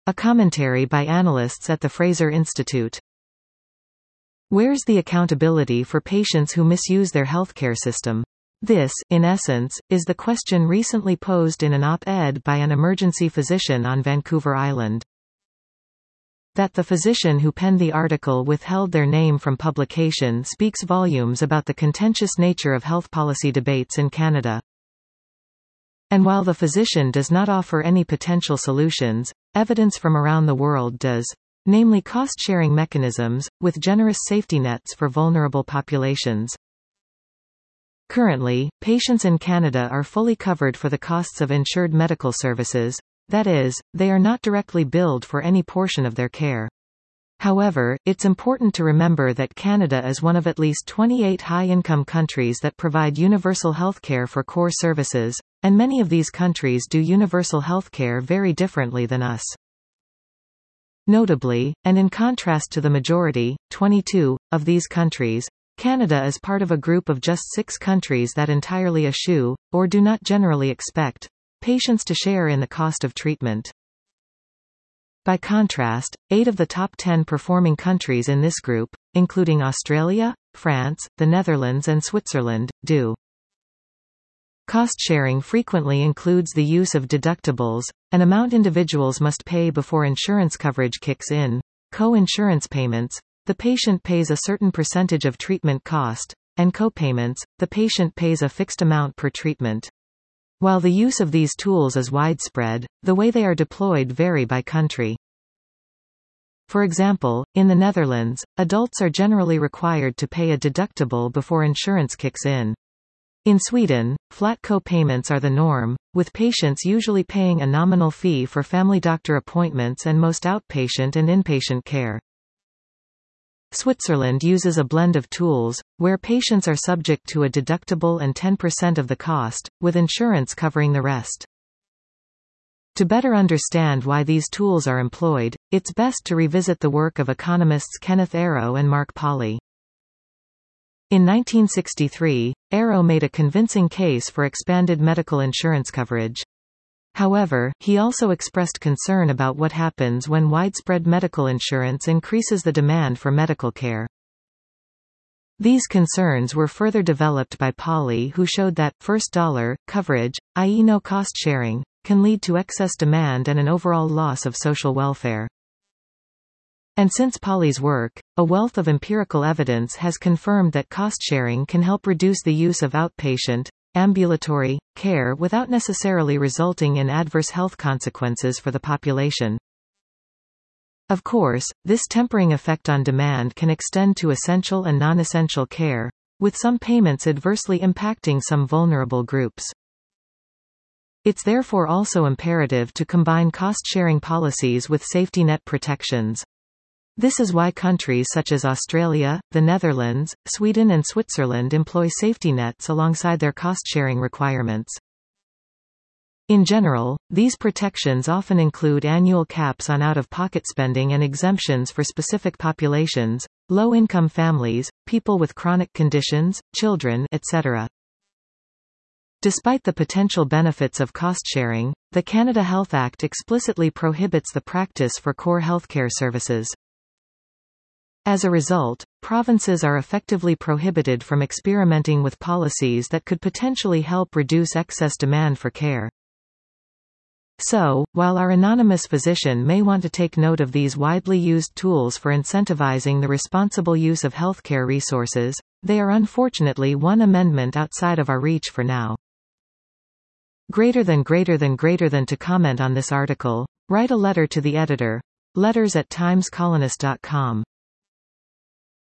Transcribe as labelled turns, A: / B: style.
A: A commentary by analysts at the Fraser Institute. Where's the accountability for patients who misuse their healthcare system? This, in essence, is the question recently posed in an op-ed by an emergency physician on Vancouver Island. That the physician who penned the article withheld their name from publication speaks volumes about the contentious nature of health policy debates in Canada. And while the physician does not offer any potential solutions, evidence from around the world does, namely cost-sharing mechanisms, with generous safety nets for vulnerable populations. Currently, patients in Canada are fully covered for the costs of insured medical services, that is, they are not directly billed for any portion of their care. However, it's important to remember that Canada is one of at least 28 high-income countries that provide universal healthcare for core services, and many of these countries do universal healthcare very differently than us. Notably, and in contrast to the majority, 22, of these countries, Canada is part of a group of just 6 countries that entirely eschew, or do not generally expect, patients to share in the cost of treatment. By contrast, 8 of the top 10 performing countries in this group, including Australia, France, the Netherlands and Switzerland, do. Cost-sharing frequently includes the use of deductibles, an amount individuals must pay before insurance coverage kicks in, co-insurance payments, the patient pays a certain percentage of treatment cost, and co-payments, the patient pays a fixed amount per treatment. While the use of these tools is widespread, the way they are deployed vary by country. For example, in the Netherlands, adults are generally required to pay a deductible before insurance kicks in. In Sweden, flat co-payments are the norm, with patients usually paying a nominal fee for family doctor appointments and most outpatient and inpatient care. Switzerland uses a blend of tools, where patients are subject to a deductible and 10% of the cost, with insurance covering the rest. To better understand why these tools are employed, it's best to revisit the work of economists Kenneth Arrow and Mark Pauly. In 1963, Arrow made a convincing case for expanded medical insurance coverage. However, he also expressed concern about what happens when widespread medical insurance increases the demand for medical care. These concerns were further developed by Pauly, who showed that first-dollar coverage, i.e. no cost sharing, can lead to excess demand and an overall loss of social welfare. And since Pauly's work, a wealth of empirical evidence has confirmed that cost-sharing can help reduce the use of outpatient, ambulatory care without necessarily resulting in adverse health consequences for the population. Of course, this tempering effect on demand can extend to essential and non-essential care, with some payments adversely impacting some vulnerable groups. It's therefore also imperative to combine cost-sharing policies with safety net protections. This is why countries such as Australia, the Netherlands, Sweden and Switzerland employ safety nets alongside their cost-sharing requirements. In general, these protections often include annual caps on out-of-pocket spending and exemptions for specific populations, low-income families, people with chronic conditions, children, etc. Despite the potential benefits of cost-sharing, the Canada Health Act explicitly prohibits the practice for core healthcare services. As a result, provinces are effectively prohibited from experimenting with policies that could potentially help reduce excess demand for care. So, while our anonymous physician may want to take note of these widely used tools for incentivizing the responsible use of healthcare resources, they are unfortunately one amendment outside of our reach for now. To comment on this article, write a letter to the editor. letters@timescolonist.com